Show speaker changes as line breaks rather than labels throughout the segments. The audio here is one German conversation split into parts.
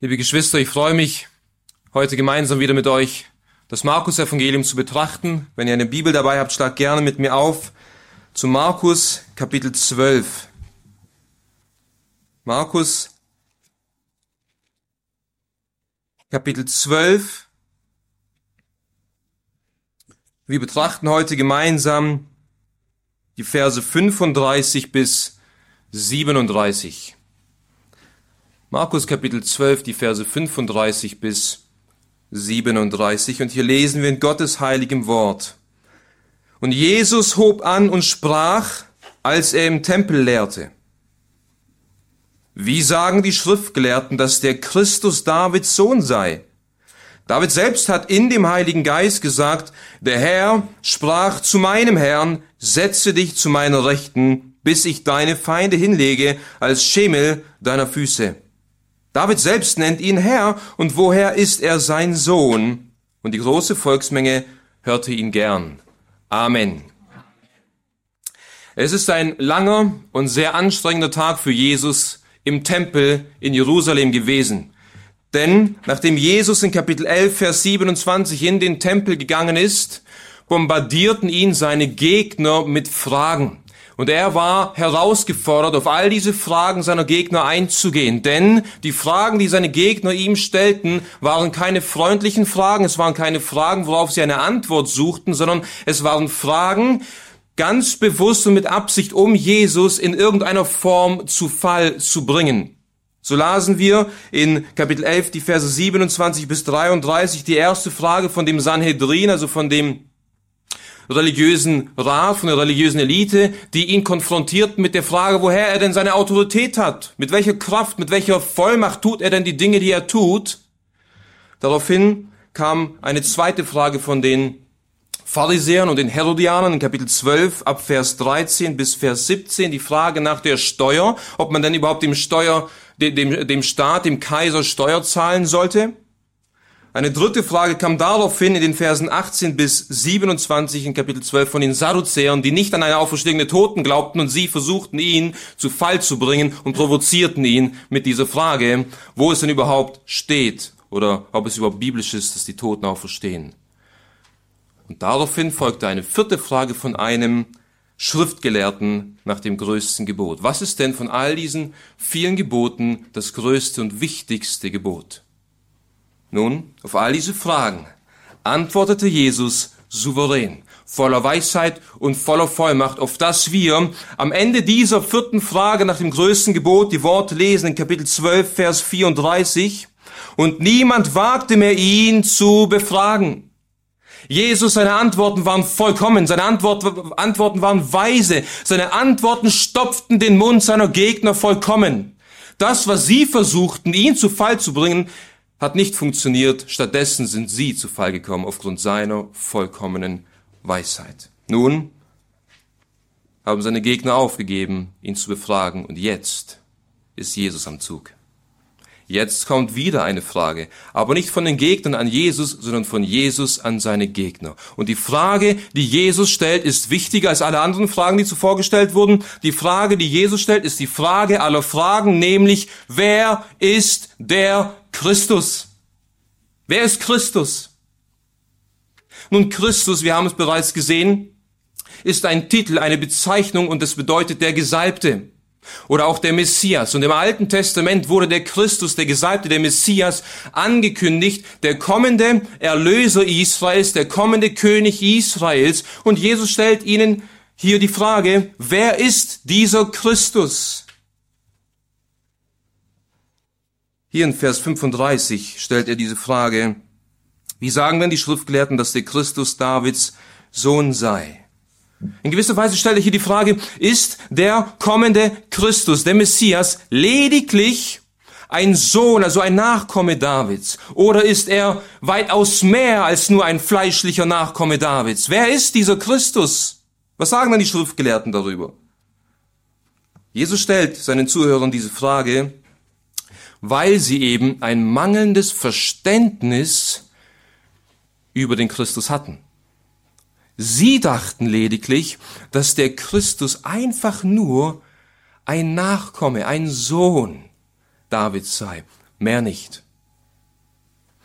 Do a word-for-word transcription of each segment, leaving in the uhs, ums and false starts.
Liebe Geschwister, ich freue mich, heute gemeinsam wieder mit euch das Markus-Evangelium zu betrachten. Wenn ihr eine Bibel dabei habt, schlagt gerne mit mir auf zu Markus Kapitel zwölf. Markus Kapitel zwölf. Wir betrachten heute gemeinsam die Verse fünfunddreißig bis siebenunddreißig. Markus Kapitel zwölf, die Verse fünfunddreißig bis siebenunddreißig. Und hier lesen wir in Gottes heiligem Wort. Und Jesus hob an und sprach, als er im Tempel lehrte: Wie sagen die Schriftgelehrten, dass der Christus Davids Sohn sei? David selbst hat in dem Heiligen Geist gesagt, der Herr sprach zu meinem Herrn, setze dich zu meiner Rechten, bis ich deine Feinde hinlege als Schemel deiner Füße. David selbst nennt ihn Herr, und woher ist er sein Sohn? Und die große Volksmenge hörte ihn gern. Amen. Es ist ein langer und sehr anstrengender Tag für Jesus im Tempel in Jerusalem gewesen. Denn nachdem Jesus in Kapitel elf, Vers siebenundzwanzig in den Tempel gegangen ist, bombardierten ihn seine Gegner mit Fragen. Und er war herausgefordert, auf all diese Fragen seiner Gegner einzugehen. Denn die Fragen, die seine Gegner ihm stellten, waren keine freundlichen Fragen. Es waren keine Fragen, worauf sie eine Antwort suchten, sondern es waren Fragen, ganz bewusst und mit Absicht, um Jesus in irgendeiner Form zu Fall zu bringen. So lasen wir in Kapitel elf die Verse siebenundzwanzig bis dreiunddreißig die erste Frage von dem Sanhedrin, also von dem religiösen Rat, von der religiösen Elite, die ihn konfrontierten mit der Frage, woher er denn seine Autorität hat. Mit welcher Kraft, mit welcher Vollmacht tut er denn die Dinge, die er tut? Daraufhin kam eine zweite Frage von den Pharisäern und den Herodianern in Kapitel zwölf, ab Vers dreizehn bis Vers siebzehn, die Frage nach der Steuer, ob man denn überhaupt dem Steuer, dem, dem Staat, dem Kaiser Steuer zahlen sollte. Eine dritte Frage kam daraufhin in den Versen achtzehn bis siebenundzwanzig in Kapitel zwölf von den Sadduzäern, die nicht an eine Auferstehung der Toten glaubten, und sie versuchten ihn zu Fall zu bringen und provozierten ihn mit dieser Frage, wo es denn überhaupt steht oder ob es überhaupt biblisch ist, dass die Toten auferstehen. Und daraufhin folgte eine vierte Frage von einem Schriftgelehrten nach dem größten Gebot. Was ist denn von all diesen vielen Geboten das größte und wichtigste Gebot? Nun, auf all diese Fragen antwortete Jesus souverän, voller Weisheit und voller Vollmacht, auf dass wir am Ende dieser vierten Frage nach dem größten Gebot die Worte lesen in Kapitel zwölf, Vers vierunddreißig. Und niemand wagte mehr, ihn zu befragen. Jesus, seine Antworten waren vollkommen, seine Antwort, Antworten waren weise, seine Antworten stopften den Mund seiner Gegner vollkommen. Das, was sie versuchten, ihn zu Fall zu bringen, hat nicht funktioniert. Stattdessen sind sie zu Fall gekommen aufgrund seiner vollkommenen Weisheit. Nun haben seine Gegner aufgegeben, ihn zu befragen, und jetzt ist Jesus am Zug. Jetzt kommt wieder eine Frage, aber nicht von den Gegnern an Jesus, sondern von Jesus an seine Gegner. Und die Frage, die Jesus stellt, ist wichtiger als alle anderen Fragen, die zuvor gestellt wurden. Die Frage, die Jesus stellt, ist die Frage aller Fragen, nämlich: Wer ist der Christus? Wer ist Christus? Nun, Christus, wir haben es bereits gesehen, ist ein Titel, eine Bezeichnung, und das bedeutet der Gesalbte oder auch der Messias. Und im Alten Testament wurde der Christus, der Gesalbte, der Messias angekündigt, der kommende Erlöser Israels, der kommende König Israels. Und Jesus stellt ihnen hier die Frage: Wer ist dieser Christus? Hier in Vers fünfunddreißig stellt er diese Frage: Wie sagen denn die Schriftgelehrten, dass der Christus Davids Sohn sei? In gewisser Weise stellt er hier die Frage: Ist der kommende Christus, der Messias, lediglich ein Sohn, also ein Nachkomme Davids? Oder ist er weitaus mehr als nur ein fleischlicher Nachkomme Davids? Wer ist dieser Christus? Was sagen denn die Schriftgelehrten darüber? Jesus stellt seinen Zuhörern diese Frage, weil sie eben ein mangelndes Verständnis über den Christus hatten. Sie dachten lediglich, dass der Christus einfach nur ein Nachkomme, ein Sohn Davids sei. Mehr nicht.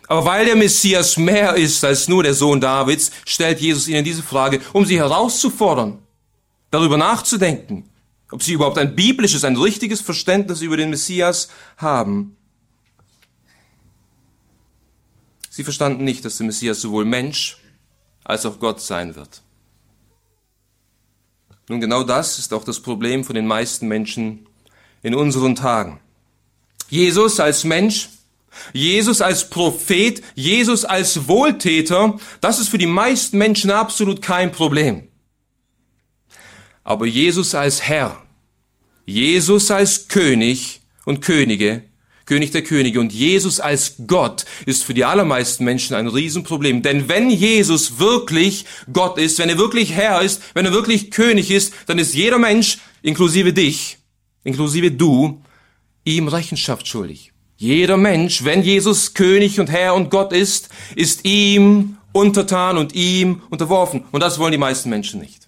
Aber weil der Messias mehr ist als nur der Sohn Davids, stellt Jesus ihnen diese Frage, um sie herauszufordern, darüber nachzudenken, ob sie überhaupt ein biblisches, ein richtiges Verständnis über den Messias haben. Sie verstanden nicht, dass der Messias sowohl Mensch als auch Gott sein wird. Nun, genau das ist auch das Problem von den meisten Menschen in unseren Tagen. Jesus als Mensch, Jesus als Prophet, Jesus als Wohltäter, das ist für die meisten Menschen absolut kein Problem. Aber Jesus als Herr, Jesus als König und Könige, König der Könige und Jesus als Gott ist für die allermeisten Menschen ein Riesenproblem. Denn wenn Jesus wirklich Gott ist, wenn er wirklich Herr ist, wenn er wirklich König ist, dann ist jeder Mensch, inklusive dich, inklusive du, ihm Rechenschaft schuldig. Jeder Mensch, wenn Jesus König und Herr und Gott ist, ist ihm untertan und ihm unterworfen. Und das wollen die meisten Menschen nicht.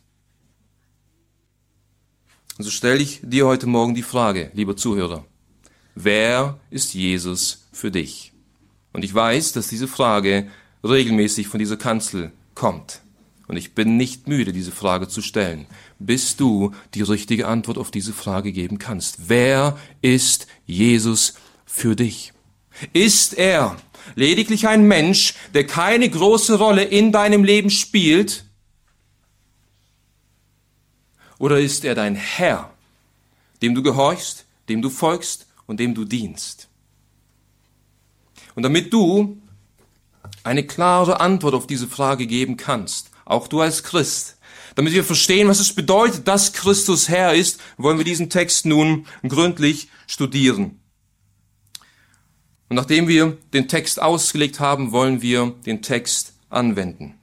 Also stelle ich dir heute Morgen die Frage, lieber Zuhörer. Wer ist Jesus für dich? Und ich weiß, dass diese Frage regelmäßig von dieser Kanzel kommt. Und ich bin nicht müde, diese Frage zu stellen, bis du die richtige Antwort auf diese Frage geben kannst. Wer ist Jesus für dich? Ist er lediglich ein Mensch, der keine große Rolle in deinem Leben spielt? Oder ist er dein Herr, dem du gehorchst, dem du folgst und dem du dienst? Und damit du eine klare Antwort auf diese Frage geben kannst, auch du als Christ, damit wir verstehen, was es bedeutet, dass Christus Herr ist, wollen wir diesen Text nun gründlich studieren. Und nachdem wir den Text ausgelegt haben, wollen wir den Text anwenden.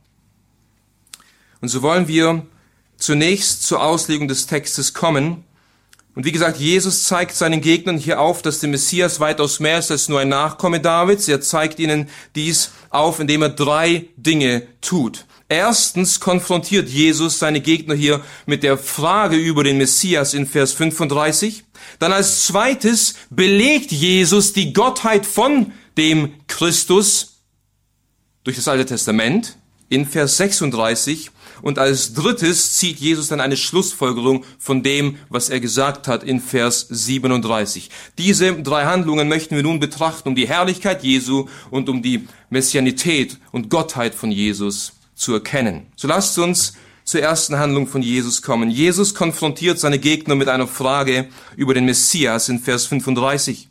Und so wollen wir zunächst zur Auslegung des Textes kommen. Und wie gesagt, Jesus zeigt seinen Gegnern hier auf, dass der Messias weitaus mehr ist als nur ein Nachkomme Davids. Er zeigt ihnen dies auf, indem er drei Dinge tut. Erstens konfrontiert Jesus seine Gegner hier mit der Frage über den Messias in Vers fünfunddreißig. Dann als zweites belegt Jesus die Gottheit von dem Christus durch das Alte Testament in Vers sechsunddreißig. Und als drittes zieht Jesus dann eine Schlussfolgerung von dem, was er gesagt hat in Vers siebenunddreißig. Diese drei Handlungen möchten wir nun betrachten, um die Herrlichkeit Jesu und um die Messianität und Gottheit von Jesus zu erkennen. So lasst uns zur ersten Handlung von Jesus kommen. Jesus konfrontiert seine Gegner mit einer Frage über den Messias in Vers fünfunddreißig.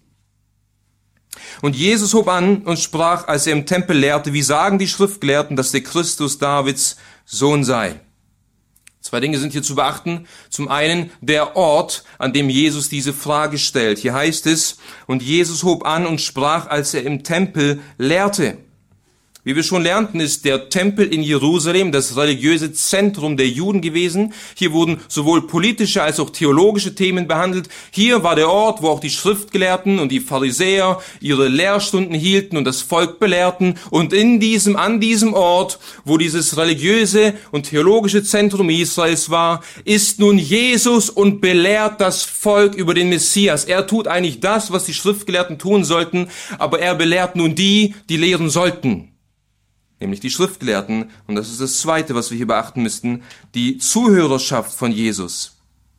Und Jesus hob an und sprach, als er im Tempel lehrte, wie sagen die Schriftgelehrten, dass der Christus Davids Sohn sei. Zwei Dinge sind hier zu beachten. Zum einen der Ort, an dem Jesus diese Frage stellt. Hier heißt es, und Jesus hob an und sprach, als er im Tempel lehrte. Wie wir schon lernten, ist der Tempel in Jerusalem das religiöse Zentrum der Juden gewesen. Hier wurden sowohl politische als auch theologische Themen behandelt. Hier war der Ort, wo auch die Schriftgelehrten und die Pharisäer ihre Lehrstunden hielten und das Volk belehrten. Und in diesem, an diesem Ort, wo dieses religiöse und theologische Zentrum Israels war, ist nun Jesus und belehrt das Volk über den Messias. Er tut eigentlich das, was die Schriftgelehrten tun sollten, aber er belehrt nun die, die lehren sollten. Nämlich die Schriftgelehrten, und das ist das Zweite, was wir hier beachten müssten, die Zuhörerschaft von Jesus.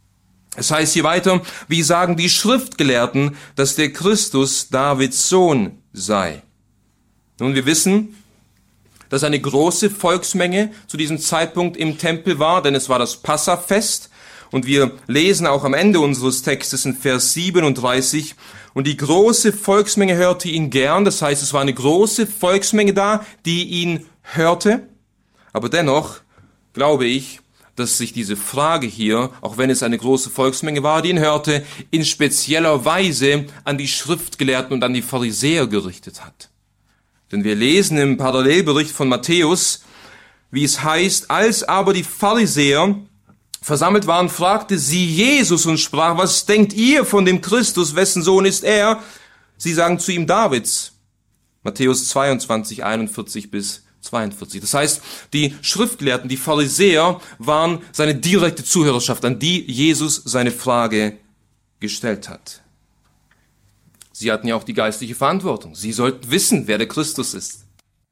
Es heißt hier weiter, wie sagen die Schriftgelehrten, dass der Christus Davids Sohn sei. Nun, wir wissen, dass eine große Volksmenge zu diesem Zeitpunkt im Tempel war, denn es war das Passafest. Und wir lesen auch am Ende unseres Textes in Vers siebenunddreißig, und die große Volksmenge hörte ihn gern, das heißt, es war eine große Volksmenge da, die ihn hörte. Aber dennoch glaube ich, dass sich diese Frage hier, auch wenn es eine große Volksmenge war, die ihn hörte, in spezieller Weise an die Schriftgelehrten und an die Pharisäer gerichtet hat. Denn wir lesen im Parallelbericht von Matthäus, wie es heißt, als aber die Pharisäer versammelt waren, fragte sie Jesus und sprach, was denkt ihr von dem Christus, wessen Sohn ist er? Sie sagen zu ihm Davids. Matthäus zweiundzwanzig, einundvierzig bis zweiundvierzig. Das heißt, die Schriftgelehrten, die Pharisäer waren seine direkte Zuhörerschaft, an die Jesus seine Frage gestellt hat. Sie hatten ja auch die geistliche Verantwortung. Sie sollten wissen, wer der Christus ist.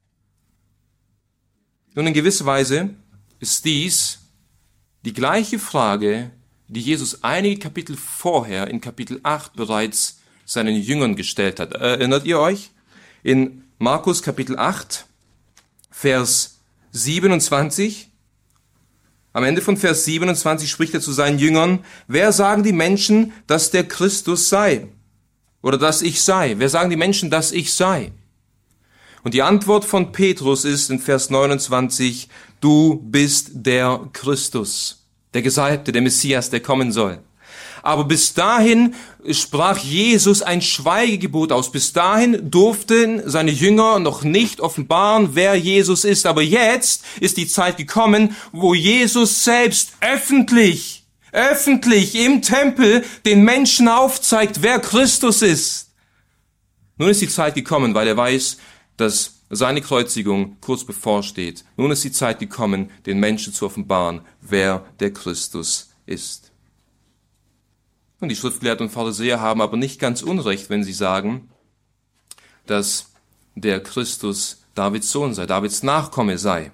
Nun, in gewisser Weise ist dies die gleiche Frage, die Jesus einige Kapitel vorher, in Kapitel acht, bereits seinen Jüngern gestellt hat. Erinnert ihr euch? In Markus Kapitel acht, Vers siebenundzwanzig, am Ende von Vers siebenundzwanzig spricht er zu seinen Jüngern: Wer sagen die Menschen, dass der Christus sei? Oder dass ich sei? Wer sagen die Menschen, dass ich sei? Und die Antwort von Petrus ist in Vers neunundzwanzig: Du bist der Christus, der Gesalbte, der Messias, der kommen soll. Aber bis dahin sprach Jesus ein Schweigegebot aus. Bis dahin durften seine Jünger noch nicht offenbaren, wer Jesus ist. Aber jetzt ist die Zeit gekommen, wo Jesus selbst öffentlich, öffentlich im Tempel den Menschen aufzeigt, wer Christus ist. Nun ist die Zeit gekommen, weil er weiß, dass seine Kreuzigung kurz bevorsteht. Nun ist die Zeit gekommen, den Menschen zu offenbaren, wer der Christus ist. Und die Schriftgelehrten und Pharisäer haben aber nicht ganz Unrecht, wenn sie sagen, dass der Christus Davids Sohn sei, Davids Nachkomme sei.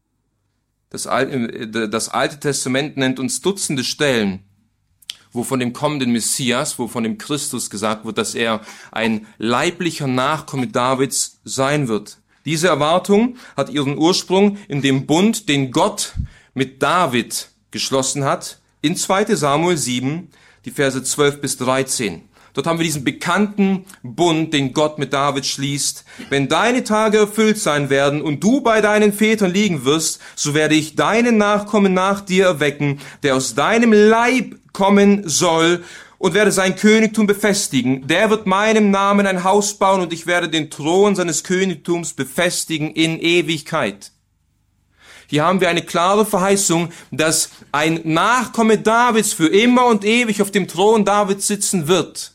Das Alte, das Alte Testament nennt uns Dutzende Stellen, wo von dem kommenden Messias, wo von dem Christus gesagt wird, dass er ein leiblicher Nachkomme Davids sein wird. Diese Erwartung hat ihren Ursprung in dem Bund, den Gott mit David geschlossen hat, in zweiter Samuel sieben, die Verse zwölf bis dreizehn. Dort haben wir diesen bekannten Bund, den Gott mit David schließt. Wenn deine Tage erfüllt sein werden und du bei deinen Vätern liegen wirst, so werde ich deinen Nachkommen nach dir erwecken, der aus deinem Leib kommen soll, und werde sein Königtum befestigen. Der wird meinem Namen ein Haus bauen, und ich werde den Thron seines Königtums befestigen in Ewigkeit. Hier haben wir eine klare Verheißung, dass ein Nachkomme Davids für immer und ewig auf dem Thron Davids sitzen wird.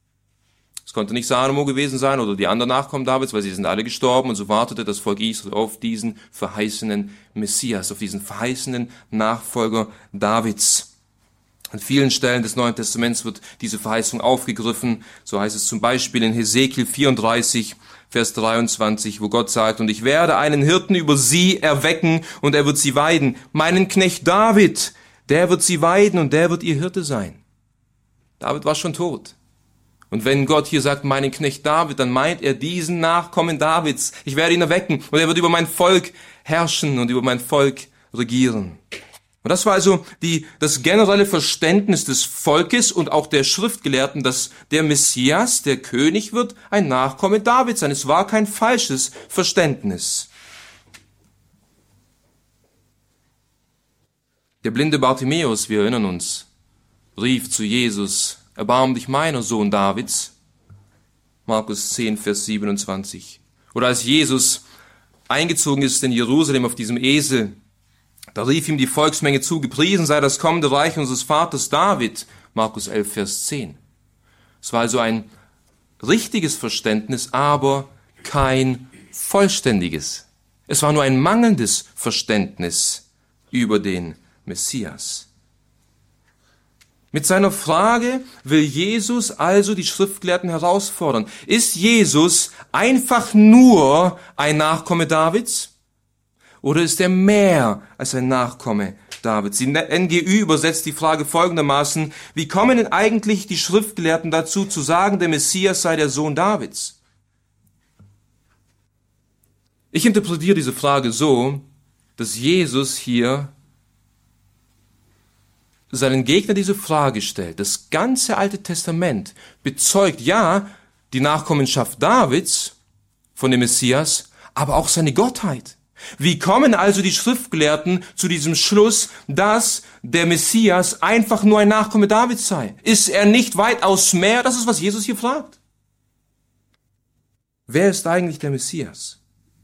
Es konnte nicht Salomo gewesen sein oder die anderen Nachkommen Davids, weil sie sind alle gestorben, und so wartete das Volk Israel auf diesen verheißenen Messias, auf diesen verheißenen Nachfolger Davids. An vielen Stellen des Neuen Testaments wird diese Verheißung aufgegriffen. So heißt es zum Beispiel in Hesekiel vierunddreißig, Vers dreiundzwanzig, wo Gott sagt: Und ich werde einen Hirten über sie erwecken, und er wird sie weiden. Meinen Knecht David, der wird sie weiden, und der wird ihr Hirte sein. David war schon tot. Und wenn Gott hier sagt, meinen Knecht David, dann meint er diesen Nachkommen Davids. Ich werde ihn erwecken, und er wird über mein Volk herrschen und über mein Volk regieren. Und das war also die, das generelle Verständnis des Volkes und auch der Schriftgelehrten, dass der Messias, der König wird, ein Nachkomme Davids sein. Es war kein falsches Verständnis. Der blinde Bartimäus, wir erinnern uns, rief zu Jesus: Erbarm dich meiner, Sohn Davids. Markus zehn, Vers siebenundzwanzig. Oder als Jesus eingezogen ist in Jerusalem auf diesem Esel, da rief ihm die Volksmenge zu: Gepriesen sei das kommende Reich unseres Vaters David. Markus elf, Vers zehn. Es war also ein richtiges Verständnis, aber kein vollständiges. Es war nur ein mangelndes Verständnis über den Messias. Mit seiner Frage will Jesus also die Schriftgelehrten herausfordern. Ist Jesus einfach nur ein Nachkomme Davids? Oder ist er mehr als ein Nachkomme Davids? Die N G Ü übersetzt die Frage folgendermaßen: Wie kommen denn eigentlich die Schriftgelehrten dazu, zu sagen, der Messias sei der Sohn Davids? Ich interpretiere diese Frage so, dass Jesus hier seinen Gegner diese Frage stellt. Das ganze Alte Testament bezeugt ja die Nachkommenschaft Davids von dem Messias, aber auch seine Gottheit. Wie kommen also die Schriftgelehrten zu diesem Schluss, dass der Messias einfach nur ein Nachkomme Davids sei? Ist er nicht weitaus mehr? Das ist, was Jesus hier fragt. Wer ist eigentlich der Messias?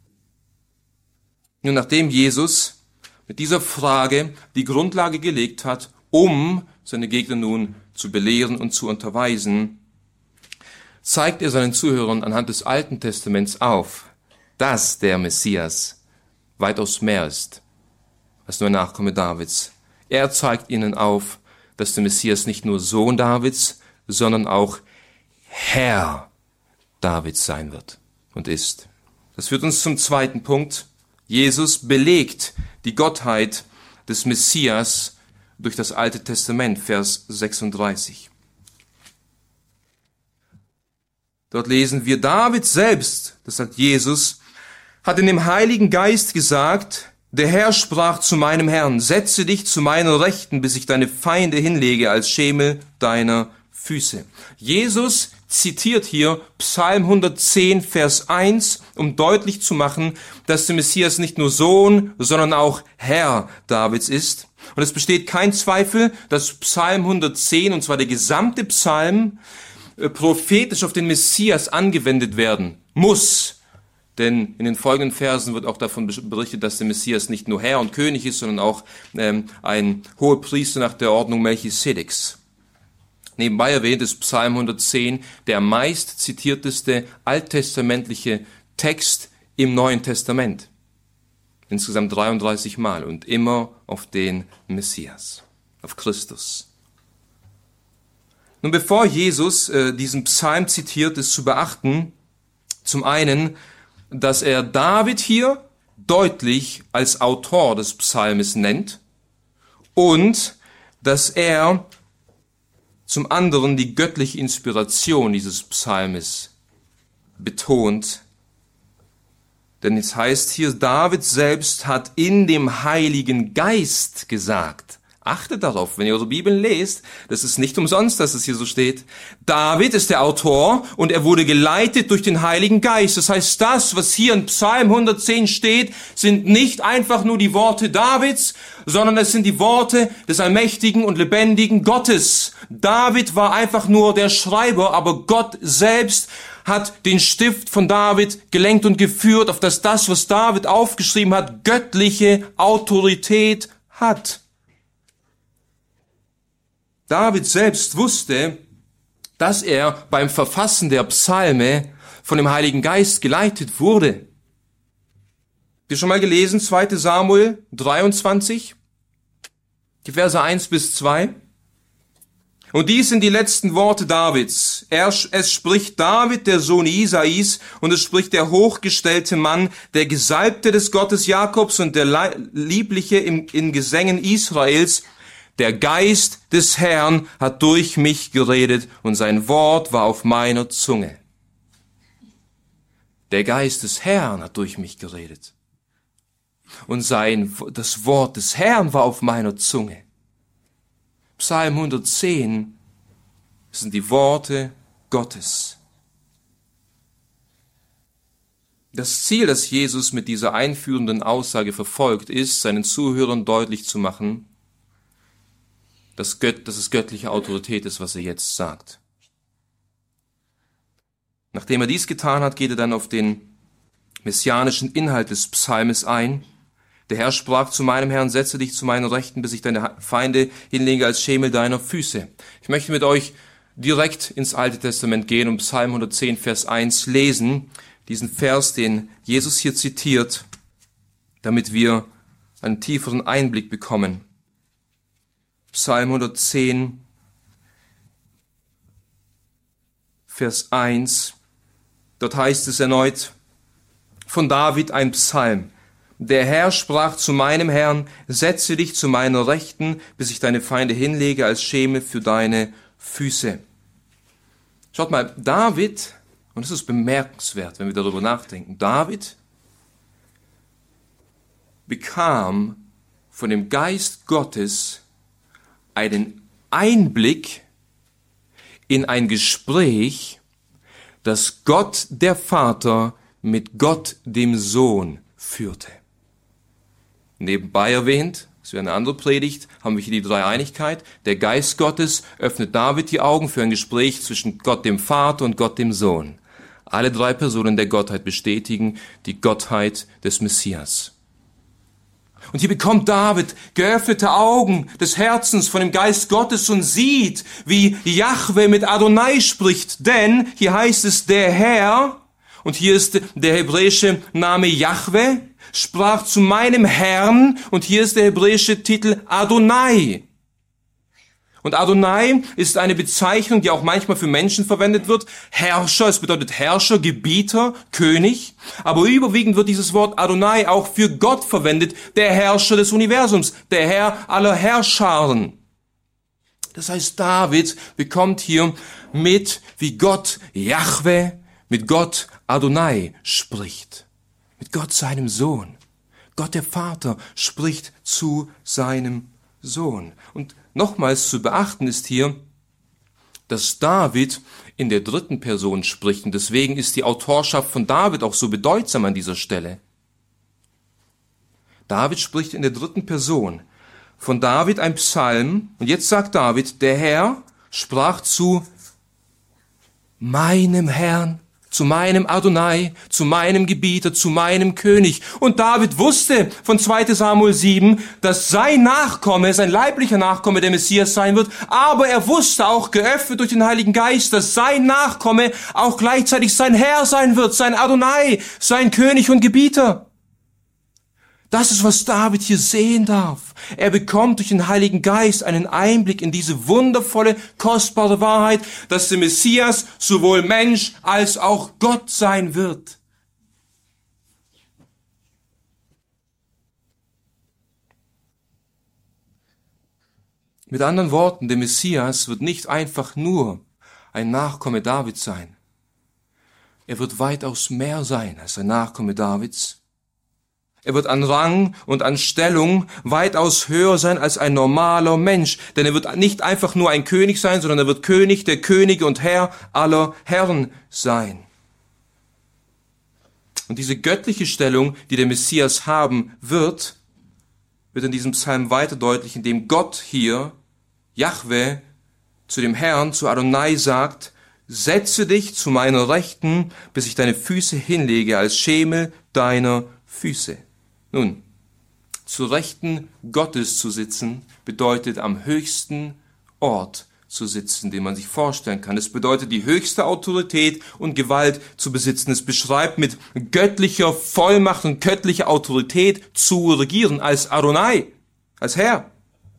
Nun, nachdem Jesus mit dieser Frage die Grundlage gelegt hat, um seine Gegner nun zu belehren und zu unterweisen, zeigt er seinen Zuhörern anhand des Alten Testaments auf, dass der Messias weitaus mehr ist als nur ein Nachkomme Davids. Er zeigt ihnen auf, dass der Messias nicht nur Sohn Davids, sondern auch Herr Davids sein wird und ist. Das führt uns zum zweiten Punkt. Jesus belegt die Gottheit des Messias durch das Alte Testament, Vers sechsunddreißig. Dort lesen wir, David selbst, das sagt Jesus, hat in dem Heiligen Geist gesagt, der Herr sprach zu meinem Herrn, setze dich zu meiner Rechten, bis ich deine Feinde hinlege als Schemel deiner Füße. Jesus zitiert hier Psalm hundertzehn, Vers eins, um deutlich zu machen, dass der Messias nicht nur Sohn, sondern auch Herr Davids ist. Und es besteht kein Zweifel, dass Psalm hundertzehn, und zwar der gesamte Psalm, prophetisch auf den Messias angewendet werden muss. Denn in den folgenden Versen wird auch davon berichtet, dass der Messias nicht nur Herr und König ist, sondern auch ähm, ein Hohepriester nach der Ordnung Melchisedeks. Nebenbei erwähnt ist Psalm hundertzehn der meist zitierteste alttestamentliche Text im Neuen Testament. Insgesamt dreiunddreißig Mal und immer auf den Messias, auf Christus. Nun, bevor Jesus äh, diesen Psalm zitiert, ist zu beachten, zum einen, dass er David hier deutlich als Autor des Psalmes nennt und dass er zum anderen die göttliche Inspiration dieses Psalmes betont. Denn es heißt hier, David selbst hat in dem Heiligen Geist gesagt. Achtet darauf, wenn ihr eure Bibeln lest, das ist nicht umsonst, dass es hier so steht. David ist der Autor und er wurde geleitet durch den Heiligen Geist. Das heißt, das, was hier in Psalm hundertzehn steht, sind nicht einfach nur die Worte Davids, sondern es sind die Worte des allmächtigen und lebendigen Gottes. David war einfach nur der Schreiber, aber Gott selbst hat den Stift von David gelenkt und geführt, auf dass das, was David aufgeschrieben hat, göttliche Autorität hat. David selbst wusste, dass er beim Verfassen der Psalme von dem Heiligen Geist geleitet wurde. Habt ihr schon mal gelesen, zweiter Samuel dreiundzwanzig, die Verse eins bis zwei? Und dies sind die letzten Worte Davids. Er, es spricht David, der Sohn Isais, und es spricht der hochgestellte Mann, der Gesalbte des Gottes Jakobs und der Liebliche in, in Gesängen Israels. Der Geist des Herrn hat durch mich geredet und sein Wort war auf meiner Zunge. Der Geist des Herrn hat durch mich geredet und sein, das Wort des Herrn war auf meiner Zunge. Psalm hundertzehn sind die Worte Gottes. Das Ziel, das Jesus mit dieser einführenden Aussage verfolgt, ist, seinen Zuhörern deutlich zu machen, dass, Gött, dass es göttliche Autorität ist, was er jetzt sagt. Nachdem er dies getan hat, geht er dann auf den messianischen Inhalt des Psalmes ein. Der Herr sprach zu meinem Herrn, setze dich zu meiner Rechten, bis ich deine Feinde hinlege als Schemel deiner Füße. Ich möchte mit euch direkt ins Alte Testament gehen und Psalm hundertzehn, Vers eins lesen, diesen Vers, den Jesus hier zitiert, damit wir einen tieferen Einblick bekommen. Psalm hundertzehn, Vers eins, dort heißt es erneut, von David ein Psalm. Der Herr sprach zu meinem Herrn, setze dich zu meiner Rechten, bis ich deine Feinde hinlege als Schemel für deine Füße. Schaut mal, David, und es ist bemerkenswert, wenn wir darüber nachdenken, David bekam von dem Geist Gottes einen Einblick in ein Gespräch, das Gott der Vater mit Gott dem Sohn führte. Nebenbei erwähnt, das wäre eine andere Predigt, haben wir hier die Dreieinigkeit. Der Geist Gottes öffnet David die Augen für ein Gespräch zwischen Gott dem Vater und Gott dem Sohn. Alle drei Personen der Gottheit bestätigen die Gottheit des Messias. Und hier bekommt David geöffnete Augen des Herzens von dem Geist Gottes und sieht, wie Jahwe mit Adonai spricht. Denn hier heißt es, der Herr, und hier ist der hebräische Name Jahwe, sprach zu meinem Herrn, und hier ist der hebräische Titel Adonai. Und Adonai ist eine Bezeichnung, die auch manchmal für Menschen verwendet wird. Herrscher, es bedeutet Herrscher, Gebieter, König. Aber überwiegend wird dieses Wort Adonai auch für Gott verwendet, der Herrscher des Universums, der Herr aller Herrscharen. Das heißt, David bekommt hier mit, wie Gott Jahwe mit Gott Adonai spricht. Mit Gott seinem Sohn. Gott der Vater spricht zu seinem Sohn. Und nochmals zu beachten ist hier, dass David in der dritten Person spricht. Und deswegen ist die Autorschaft von David auch so bedeutsam an dieser Stelle. David spricht in der dritten Person. Von David ein Psalm. Und jetzt sagt David, der Herr sprach zu meinem Herrn, zu meinem Adonai, zu meinem Gebieter, zu meinem König. Und David wusste von zweiter Samuel sieben, dass sein Nachkomme, sein leiblicher Nachkomme der Messias sein wird. Aber er wusste auch, geöffnet durch den Heiligen Geist, dass sein Nachkomme auch gleichzeitig sein Herr sein wird, sein Adonai, sein König und Gebieter. Das ist, was David hier sehen darf. Er bekommt durch den Heiligen Geist einen Einblick in diese wundervolle, kostbare Wahrheit, dass der Messias sowohl Mensch als auch Gott sein wird. Mit anderen Worten, der Messias wird nicht einfach nur ein Nachkomme Davids sein. Er wird weitaus mehr sein als ein Nachkomme Davids. Er wird an Rang und an Stellung weitaus höher sein als ein normaler Mensch. Denn er wird nicht einfach nur ein König sein, sondern er wird König der Könige und Herr aller Herren sein. Und diese göttliche Stellung, die der Messias haben wird, wird in diesem Psalm weiter deutlich, indem Gott hier, Jahwe, zu dem Herrn, zu Adonai sagt, setze dich zu meiner Rechten, bis ich deine Füße hinlege als Schemel deiner Füße. Nun, zu Rechten Gottes zu sitzen, bedeutet am höchsten Ort zu sitzen, den man sich vorstellen kann. Es bedeutet die höchste Autorität und Gewalt zu besitzen. Es beschreibt mit göttlicher Vollmacht und göttlicher Autorität zu regieren, als Adonai, als Herr.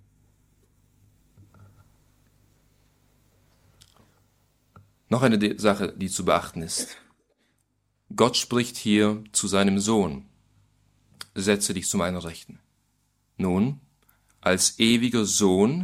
Noch eine Sache, die zu beachten ist. Gott spricht hier zu seinem Sohn. Setze dich zu meiner Rechten. Nun, als ewiger Sohn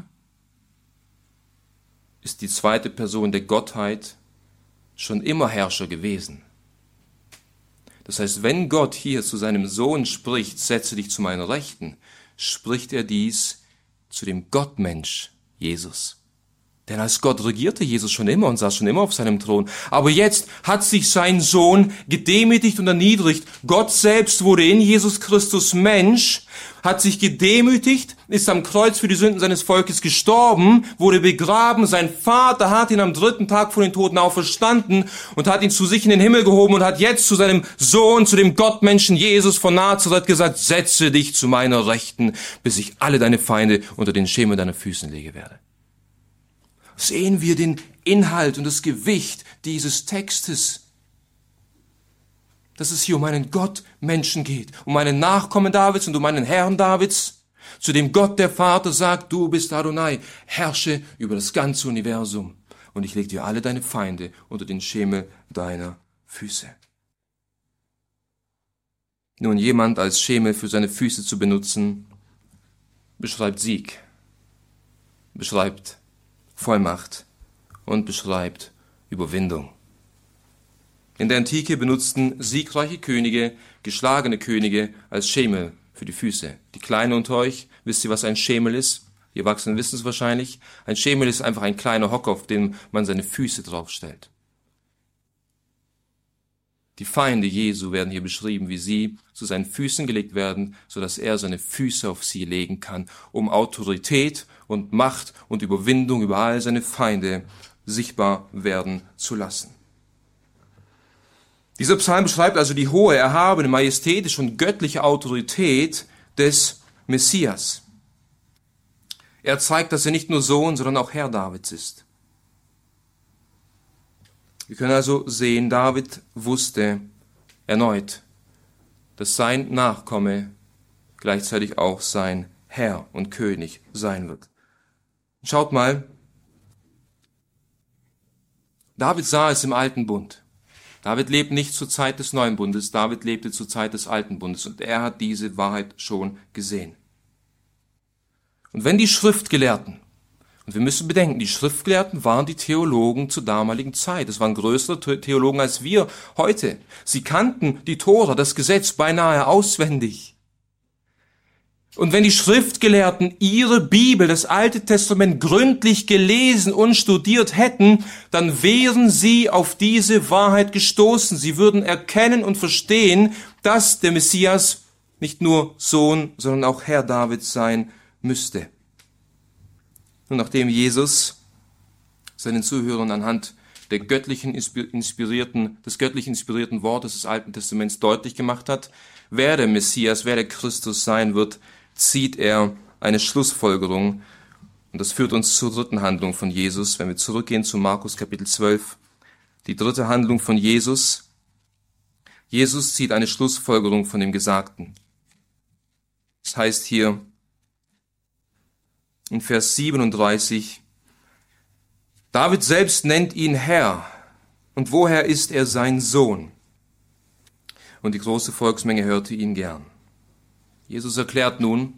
ist die zweite Person der Gottheit schon immer Herrscher gewesen. Das heißt, wenn Gott hier zu seinem Sohn spricht, setze dich zu meiner Rechten, spricht er dies zu dem Gottmensch Jesus. Denn als Gott regierte Jesus schon immer und saß schon immer auf seinem Thron. Aber jetzt hat sich sein Sohn gedemütigt und erniedrigt. Gott selbst wurde in Jesus Christus Mensch, hat sich gedemütigt, ist am Kreuz für die Sünden seines Volkes gestorben, wurde begraben. Sein Vater hat ihn am dritten Tag von den Toten auferstanden und hat ihn zu sich in den Himmel gehoben und hat jetzt zu seinem Sohn, zu dem Gottmenschen Jesus von Nazareth gesagt, setze dich zu meiner Rechten, bis ich alle deine Feinde unter den Schemel deiner Füßen lege werde. Sehen wir den Inhalt und das Gewicht dieses Textes, dass es hier um einen Gottmenschen geht, um einen Nachkommen Davids und um einen Herrn Davids, zu dem Gott der Vater sagt, du bist Adonai, herrsche über das ganze Universum und ich lege dir alle deine Feinde unter den Schemel deiner Füße. Nun, jemand als Schemel für seine Füße zu benutzen, beschreibt Sieg, beschreibt Vollmacht und beschreibt Überwindung. In der Antike benutzten siegreiche Könige geschlagene Könige als Schemel für die Füße. Die Kleinen unter euch, wisst ihr, was ein Schemel ist? Die Erwachsenen wissen es wahrscheinlich. Ein Schemel ist einfach ein kleiner Hocker, auf den man seine Füße draufstellt. Die Feinde Jesu werden hier beschrieben, wie sie zu seinen Füßen gelegt werden, sodass er seine Füße auf sie legen kann, um Autorität und Macht und Überwindung über all seine Feinde sichtbar werden zu lassen. Dieser Psalm beschreibt also die hohe, erhabene, majestätische und göttliche Autorität des Messias. Er zeigt, dass er nicht nur Sohn, sondern auch Herr Davids ist. Wir können also sehen, David wusste erneut, dass sein Nachkomme gleichzeitig auch sein Herr und König sein wird. Schaut mal, David sah es im alten Bund. David lebt nicht zur Zeit des neuen Bundes, David lebte zur Zeit des alten Bundes und er hat diese Wahrheit schon gesehen. Und wenn die Schriftgelehrten, und wir müssen bedenken, die Schriftgelehrten waren die Theologen zur damaligen Zeit, es waren größere Theologen als wir heute. Sie kannten die Tora, das Gesetz beinahe auswendig. Und wenn die Schriftgelehrten ihre Bibel, das Alte Testament, gründlich gelesen und studiert hätten, dann wären sie auf diese Wahrheit gestoßen. Sie würden erkennen und verstehen, dass der Messias nicht nur Sohn, sondern auch Herr Davids sein müsste. Und nachdem Jesus seinen Zuhörern anhand der göttlichen inspirierten, des göttlich inspirierten Wortes des Alten Testaments deutlich gemacht hat, wer der Messias, wer der Christus sein wird, zieht er eine Schlussfolgerung. Und das führt uns zur dritten Handlung von Jesus, wenn wir zurückgehen zu Markus Kapitel zwölf. Die dritte Handlung von Jesus. Jesus zieht eine Schlussfolgerung von dem Gesagten. Das heißt hier in Vers siebenunddreißig, David selbst nennt ihn Herr. Und woher ist er sein Sohn? Und die große Volksmenge hörte ihn gern. Jesus erklärt nun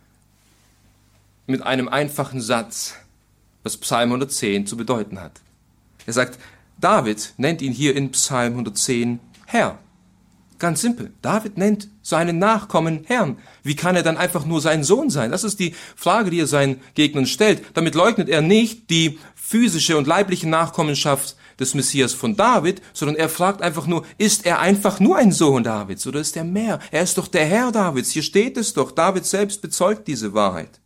mit einem einfachen Satz, was Psalm hundertzehn zu bedeuten hat. Er sagt, David nennt ihn hier in Psalm hundertzehn Herr. Ganz simpel. David nennt seinen Nachkommen Herrn. Wie kann er dann einfach nur sein Sohn sein? Das ist die Frage, die er seinen Gegnern stellt. Damit leugnet er nicht die physische und leibliche Nachkommenschaft des Messias von David, sondern er fragt einfach nur, ist er einfach nur ein Sohn Davids oder ist er mehr? Er ist doch der Herr Davids. Hier steht es doch. David selbst bezeugt diese Wahrheit.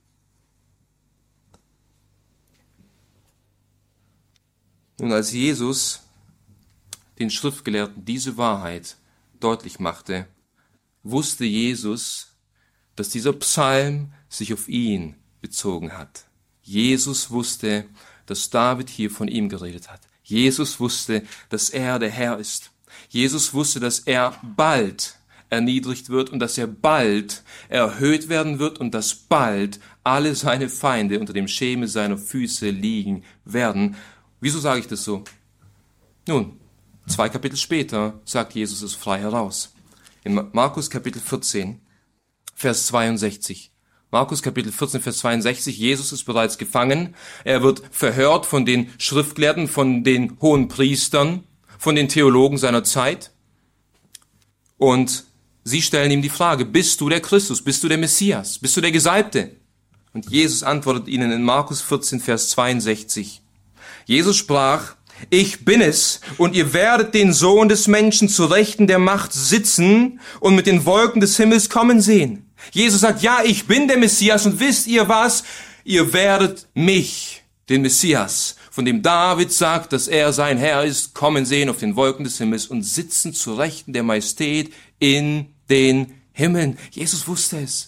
Nun, als Jesus den Schriftgelehrten diese Wahrheit deutlich machte, wusste Jesus, dass dieser Psalm sich auf ihn bezogen hat. Jesus wusste, dass David hier von ihm geredet hat. Jesus wusste, dass er der Herr ist. Jesus wusste, dass er bald erniedrigt wird und dass er bald erhöht werden wird und dass bald alle seine Feinde unter dem Schemel seiner Füße liegen werden. Wieso sage ich das so? Nun, zwei Kapitel später sagt Jesus es frei heraus. In Markus Kapitel vierzehn, Vers zweiundsechzig. Markus Kapitel vierzehn, Vers zweiundsechzig. Jesus ist bereits gefangen. Er wird verhört von den Schriftgelehrten, von den hohen Priestern, von den Theologen seiner Zeit. Und sie stellen ihm die Frage, bist du der Christus? Bist du der Messias? Bist du der Gesalbte? Und Jesus antwortet ihnen in Markus vierzehn, Vers zweiundsechzig. Jesus sprach, ich bin es, und ihr werdet den Sohn des Menschen zu Rechten der Macht sitzen und mit den Wolken des Himmels kommen sehen. Jesus sagt, ja, ich bin der Messias, und wisst ihr was? Ihr werdet mich, den Messias, von dem David sagt, dass er sein Herr ist, kommen sehen auf den Wolken des Himmels und sitzen zu Rechten der Majestät in den Himmeln. Jesus wusste es.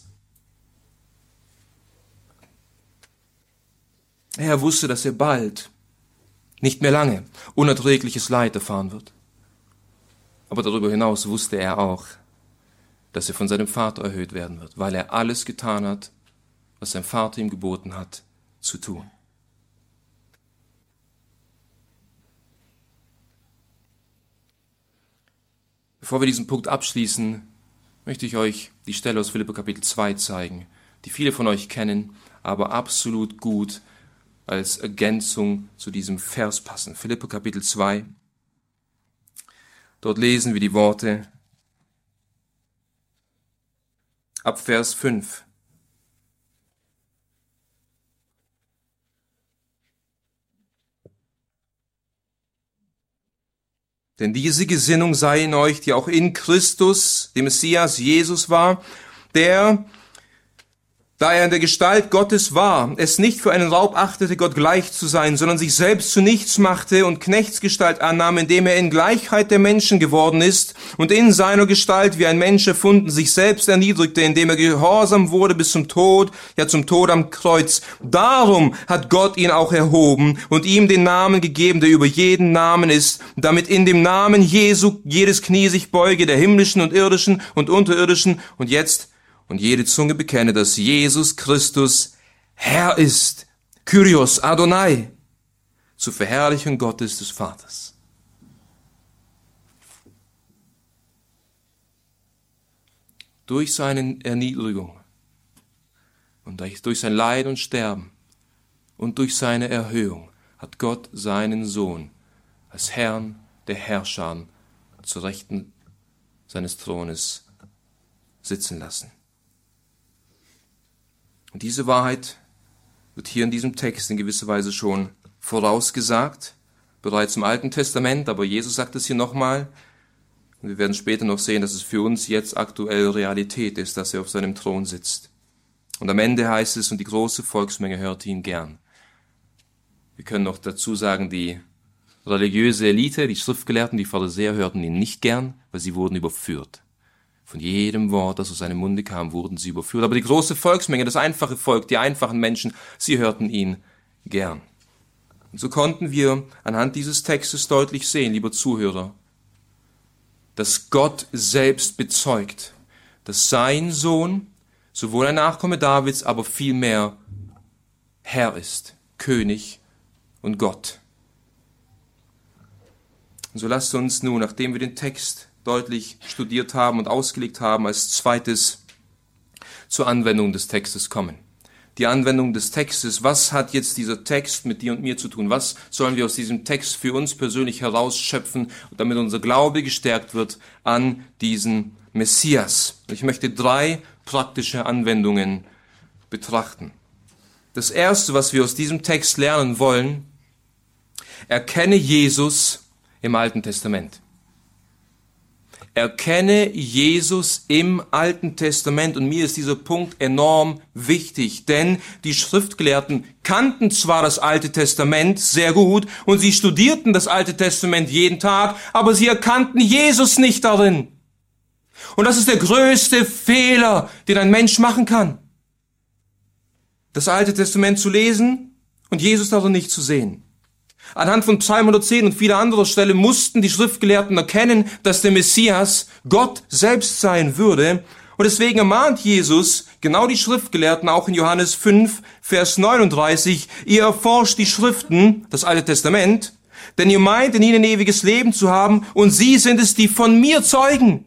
Er wusste, dass er bald, nicht mehr lange, unerträgliches Leid erfahren wird. Aber darüber hinaus wusste er auch, dass er von seinem Vater erhöht werden wird, weil er alles getan hat, was sein Vater ihm geboten hat, zu tun. Bevor wir diesen Punkt abschließen, möchte ich euch die Stelle aus Philipper Kapitel zwei zeigen, die viele von euch kennen, aber absolut gut als Ergänzung zu diesem Vers passen. Philipper Kapitel zwei. Dort lesen wir die Worte ab Vers fünf. Denn diese Gesinnung sei in euch, die auch in Christus, dem Messias Jesus war, der, da er in der Gestalt Gottes war, es nicht für einen Raub achtete, Gott gleich zu sein, sondern sich selbst zu nichts machte und Knechtsgestalt annahm, indem er in Gleichheit der Menschen geworden ist und in seiner Gestalt wie ein Mensch erfunden, sich selbst erniedrigte, indem er gehorsam wurde bis zum Tod, ja zum Tod am Kreuz. Darum hat Gott ihn auch erhoben und ihm den Namen gegeben, der über jeden Namen ist, damit in dem Namen Jesu jedes Knie sich beuge, der himmlischen und irdischen und unterirdischen und jetzt und jede Zunge bekenne, dass Jesus Christus Herr ist, Kyrios Adonai, zur Verherrlichung Gottes des Vaters. Durch seine Erniedrigung und durch sein Leid und Sterben und durch seine Erhöhung hat Gott seinen Sohn als Herrn der Herrscher zur Rechten seines Thrones sitzen lassen. Und diese Wahrheit wird hier in diesem Text in gewisser Weise schon vorausgesagt, bereits im Alten Testament, aber Jesus sagt es hier nochmal. Und wir werden später noch sehen, dass es für uns jetzt aktuell Realität ist, dass er auf seinem Thron sitzt. Und am Ende heißt es, und die große Volksmenge hört ihn gern. Wir können noch dazu sagen, die religiöse Elite, die Schriftgelehrten, die Pharisäer hörten ihn nicht gern, weil sie wurden überführt. Von jedem Wort, das aus seinem Munde kam, wurden sie überführt. Aber die große Volksmenge, das einfache Volk, die einfachen Menschen, sie hörten ihn gern. Und so konnten wir anhand dieses Textes deutlich sehen, lieber Zuhörer, dass Gott selbst bezeugt, dass sein Sohn sowohl ein Nachkomme Davids, aber vielmehr Herr ist, König und Gott. Und so lasst uns nun, nachdem wir den Text deutlich studiert haben und ausgelegt haben, als zweites zur Anwendung des Textes kommen. Die Anwendung des Textes, was hat jetzt dieser Text mit dir und mir zu tun? Was sollen wir aus diesem Text für uns persönlich herausschöpfen, damit unser Glaube gestärkt wird an diesen Messias? Ich möchte drei praktische Anwendungen betrachten. Das erste, was wir aus diesem Text lernen wollen: Erkenne Jesus im Alten Testament. Erkenne Jesus im Alten Testament. Und mir ist dieser Punkt enorm wichtig, denn die Schriftgelehrten kannten zwar das Alte Testament sehr gut und sie studierten das Alte Testament jeden Tag, aber sie erkannten Jesus nicht darin. Und das ist der größte Fehler, den ein Mensch machen kann. Das Alte Testament zu lesen und Jesus darin nicht zu sehen. Anhand von Psalm hundertzehn und vieler anderer Stellen mussten die Schriftgelehrten erkennen, dass der Messias Gott selbst sein würde. Und deswegen ermahnt Jesus genau die Schriftgelehrten auch in Johannes fünf, Vers neununddreißig, ihr erforscht die Schriften, das Alte Testament, denn ihr meint, in ihnen ewiges Leben zu haben, und sie sind es, die von mir zeugen.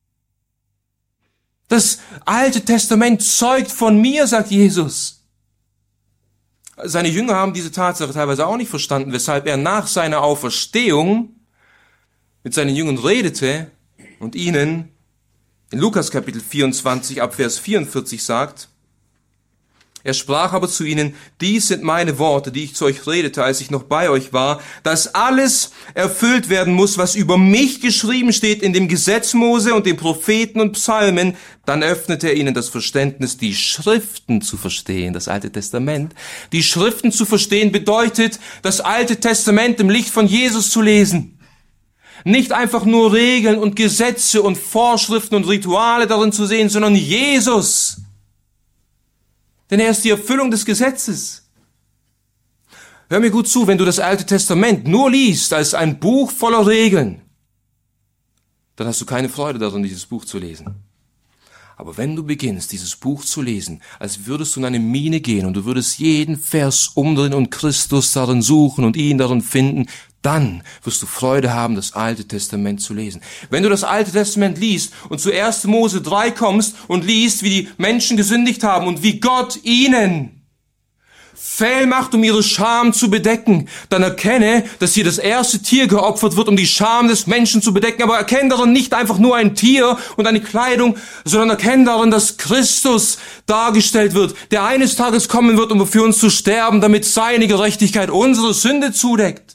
Das Alte Testament zeugt von mir, sagt Jesus. Seine Jünger haben diese Tatsache teilweise auch nicht verstanden, weshalb er nach seiner Auferstehung mit seinen Jüngern redete und ihnen in Lukas Kapitel vierundzwanzig ab Vers vierundvierzig sagt: Er sprach aber zu ihnen: Dies sind meine Worte, die ich zu euch redete, als ich noch bei euch war, dass alles erfüllt werden muss, was über mich geschrieben steht in dem Gesetz Mose und den Propheten und Psalmen. Dann öffnete er ihnen das Verständnis, die Schriften zu verstehen, das Alte Testament. Die Schriften zu verstehen bedeutet, das Alte Testament im Licht von Jesus zu lesen. Nicht einfach nur Regeln und Gesetze und Vorschriften und Rituale darin zu sehen, sondern Jesus. Denn er ist die Erfüllung des Gesetzes. Hör mir gut zu, wenn du das Alte Testament nur liest als ein Buch voller Regeln, dann hast du keine Freude daran, dieses Buch zu lesen. Aber wenn du beginnst, dieses Buch zu lesen, als würdest du in eine Mine gehen und du würdest jeden Vers umdrehen und Christus darin suchen und ihn darin finden, dann wirst du Freude haben, das Alte Testament zu lesen. Wenn du das Alte Testament liest und zu erster Mose drei kommst und liest, wie die Menschen gesündigt haben und wie Gott ihnen Fell macht, um ihre Scham zu bedecken, dann erkenne, dass hier das erste Tier geopfert wird, um die Scham des Menschen zu bedecken. Aber erkenne darin nicht einfach nur ein Tier und eine Kleidung, sondern erkenne darin, dass Christus dargestellt wird, der eines Tages kommen wird, um für uns zu sterben, damit seine Gerechtigkeit unsere Sünde zudeckt.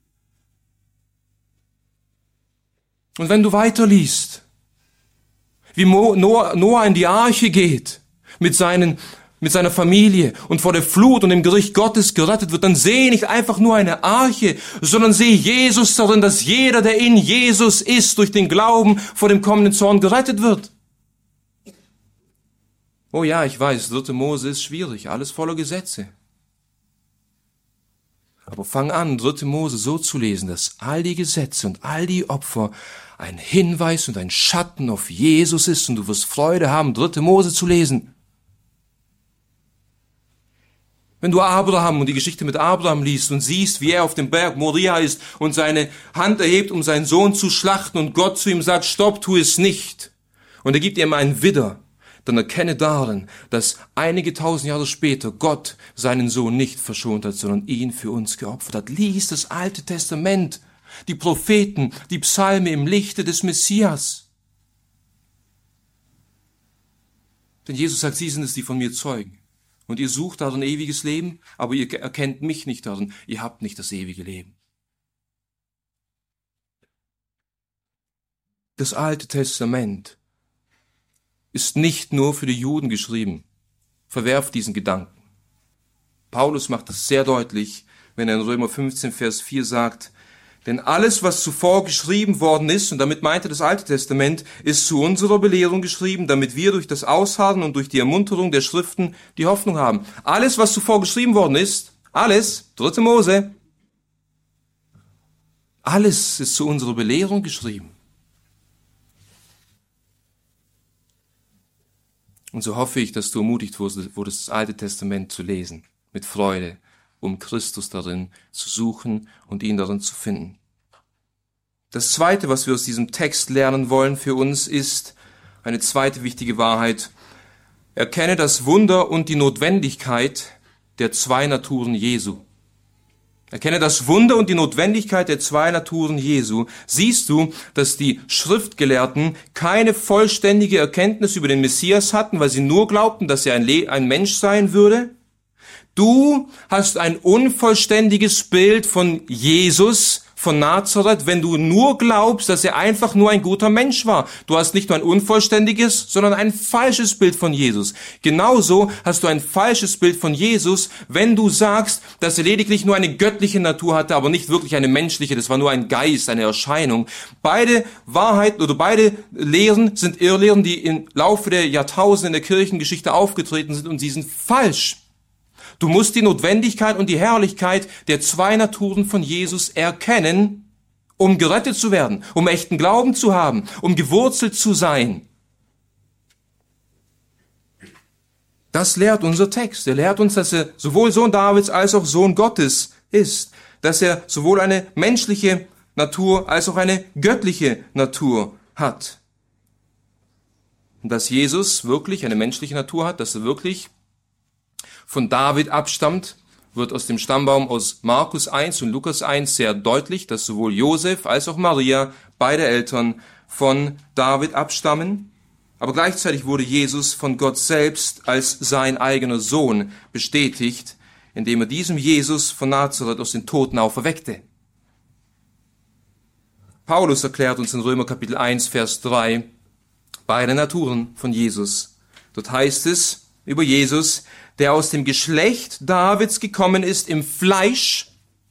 Und wenn du weiterliest, wie Noah in die Arche geht, mit seinen mit seiner Familie und vor der Flut und dem Gericht Gottes gerettet wird, dann sehe nicht einfach nur eine Arche, sondern sehe Jesus darin, dass jeder, der in Jesus ist, durch den Glauben vor dem kommenden Zorn gerettet wird. Oh ja, ich weiß, dritte Mose ist schwierig, alles voller Gesetze. Aber fang an, dritte Mose so zu lesen, dass all die Gesetze und all die Opfer ein Hinweis und ein Schatten auf Jesus ist, und du wirst Freude haben, dritte Mose zu lesen. Wenn du Abraham und die Geschichte mit Abraham liest und siehst, wie er auf dem Berg Moria ist und seine Hand erhebt, um seinen Sohn zu schlachten und Gott zu ihm sagt, stopp, tu es nicht. Und er gibt ihm einen Widder. Dann erkenne darin, dass einige tausend Jahre später Gott seinen Sohn nicht verschont hat, sondern ihn für uns geopfert hat. Lies das Alte Testament, die Propheten, die Psalme im Lichte des Messias. Denn Jesus sagt, sie sind es, die von mir zeugen. Und ihr sucht darin ewiges Leben, aber ihr erkennt mich nicht darin. Ihr habt nicht das ewige Leben. Das Alte Testament ist nicht nur für die Juden geschrieben. Verwerft diesen Gedanken. Paulus macht es sehr deutlich, wenn er in Römer fünfzehn, Vers vier sagt, denn alles, was zuvor geschrieben worden ist, und damit meint er das Alte Testament, ist zu unserer Belehrung geschrieben, damit wir durch das Ausharren und durch die Ermunterung der Schriften die Hoffnung haben. Alles, was zuvor geschrieben worden ist, alles, dritte Mose, alles ist zu unserer Belehrung geschrieben. Und so hoffe ich, dass du ermutigt wurdest, das Alte Testament zu lesen, mit Freude, um Christus darin zu suchen und ihn darin zu finden. Das Zweite, was wir aus diesem Text lernen wollen für uns, ist eine zweite wichtige Wahrheit. Erkenne das Wunder und die Notwendigkeit der zwei Naturen Jesu. Erkenne das Wunder und die Notwendigkeit der zwei Naturen Jesu. Siehst du, dass die Schriftgelehrten keine vollständige Erkenntnis über den Messias hatten, weil sie nur glaubten, dass er ein, Le- ein Mensch sein würde? Du hast ein unvollständiges Bild von Jesus von Nazareth, wenn du nur glaubst, dass er einfach nur ein guter Mensch war. Du hast nicht nur ein unvollständiges, sondern ein falsches Bild von Jesus. Genauso hast du ein falsches Bild von Jesus, wenn du sagst, dass er lediglich nur eine göttliche Natur hatte, aber nicht wirklich eine menschliche. Das war nur ein Geist, eine Erscheinung. Beide Wahrheiten oder beide Lehren sind Irrlehren, die im Laufe der Jahrtausende in der Kirchengeschichte aufgetreten sind, und sie sind falsch. Du musst die Notwendigkeit und die Herrlichkeit der zwei Naturen von Jesus erkennen, um gerettet zu werden, um echten Glauben zu haben, um gewurzelt zu sein. Das lehrt unser Text. Er lehrt uns, dass er sowohl Sohn Davids als auch Sohn Gottes ist, dass er sowohl eine menschliche Natur als auch eine göttliche Natur hat. Und dass Jesus wirklich eine menschliche Natur hat, dass er wirklich von David abstammt, wird aus dem Stammbaum aus Markus eins und Lukas eins sehr deutlich, dass sowohl Josef als auch Maria, beide Eltern, von David abstammen. Aber gleichzeitig wurde Jesus von Gott selbst als sein eigener Sohn bestätigt, indem er diesem Jesus von Nazareth aus den Toten auferweckte. Paulus erklärt uns in Römer Kapitel eins, Vers drei, beide Naturen von Jesus. Dort heißt es über Jesus, der aus dem Geschlecht Davids gekommen ist im Fleisch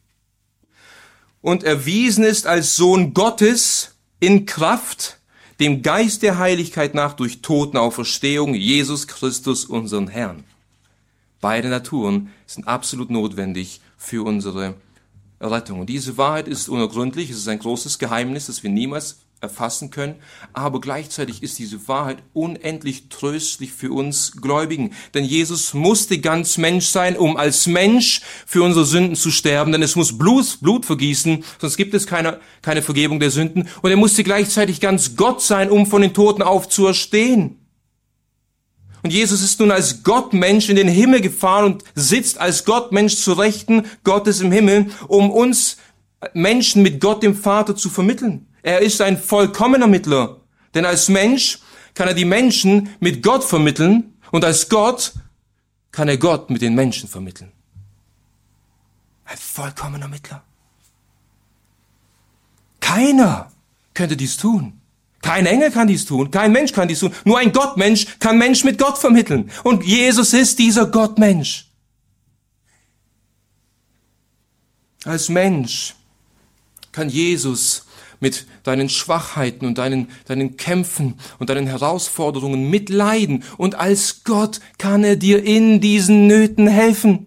und erwiesen ist als Sohn Gottes in Kraft, dem Geist der Heiligkeit nach durch Totenauferstehung, Jesus Christus, unseren Herrn. Beide Naturen sind absolut notwendig für unsere Errettung. Und diese Wahrheit ist unergründlich, es ist ein großes Geheimnis, das wir niemals erfassen können, aber gleichzeitig ist diese Wahrheit unendlich tröstlich für uns Gläubigen. Denn Jesus musste ganz Mensch sein, um als Mensch für unsere Sünden zu sterben, denn es muss Blut, Blut vergießen, sonst gibt es keine, keine Vergebung der Sünden. Und er musste gleichzeitig ganz Gott sein, um von den Toten aufzuerstehen. Und Jesus ist nun als Gottmensch in den Himmel gefahren und sitzt als Gottmensch zu Rechten Gottes im Himmel, um uns Menschen mit Gott dem Vater zu vermitteln. Er ist ein vollkommener Mittler, denn als Mensch kann er die Menschen mit Gott vermitteln und als Gott kann er Gott mit den Menschen vermitteln. Ein vollkommener Mittler. Keiner könnte dies tun. Kein Engel kann dies tun, kein Mensch kann dies tun. Nur ein Gottmensch kann Mensch mit Gott vermitteln. Und Jesus ist dieser Gottmensch. Als Mensch kann Jesus mit deinen Schwachheiten und deinen, deinen Kämpfen und deinen Herausforderungen mitleiden. Und als Gott kann er dir in diesen Nöten helfen.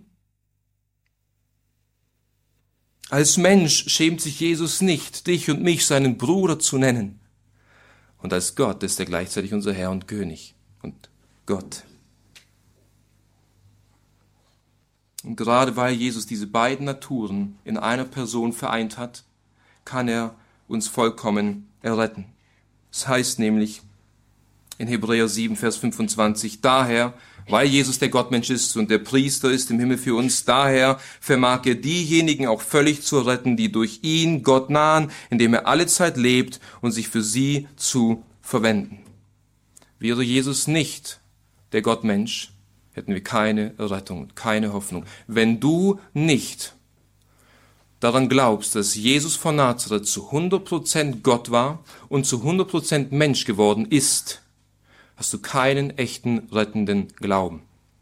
Als Mensch schämt sich Jesus nicht, dich und mich seinen Bruder zu nennen. Und als Gott ist er gleichzeitig unser Herr und König und Gott. Und gerade weil Jesus diese beiden Naturen in einer Person vereint hat, kann er uns vollkommen erretten. Es heißt nämlich in Hebräer sieben, Vers fünfundzwanzig, daher, weil Jesus der Gottmensch ist und der Priester ist im Himmel für uns, daher vermag er diejenigen auch völlig zu retten, die durch ihn Gott nahen, indem er alle Zeit lebt und sich für sie zu verwenden. Wäre Jesus nicht der Gottmensch, hätten wir keine Rettung, keine Hoffnung. Wenn du nicht daran glaubst, dass Jesus von Nazareth zu hundert Prozent Gott war und zu hundert Prozent Mensch geworden ist, hast du keinen echten rettenden Glauben.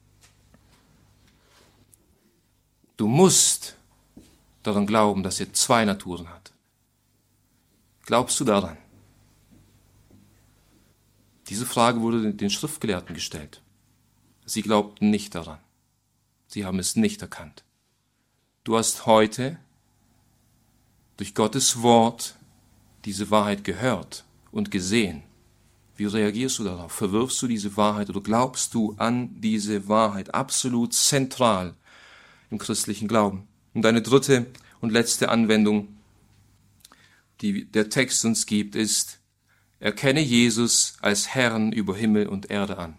Du musst daran glauben, dass er zwei Naturen hat. Glaubst du daran? Diese Frage wurde den Schriftgelehrten gestellt. Sie glaubten nicht daran. Sie haben es nicht erkannt. Du hast heute durch Gottes Wort diese Wahrheit gehört und gesehen. Wie reagierst du darauf? Verwirfst du diese Wahrheit oder glaubst du an diese Wahrheit? Absolut zentral im christlichen Glauben. Und eine dritte und letzte Anwendung, die der Text uns gibt, ist, erkenne Jesus als Herrn über Himmel und Erde an.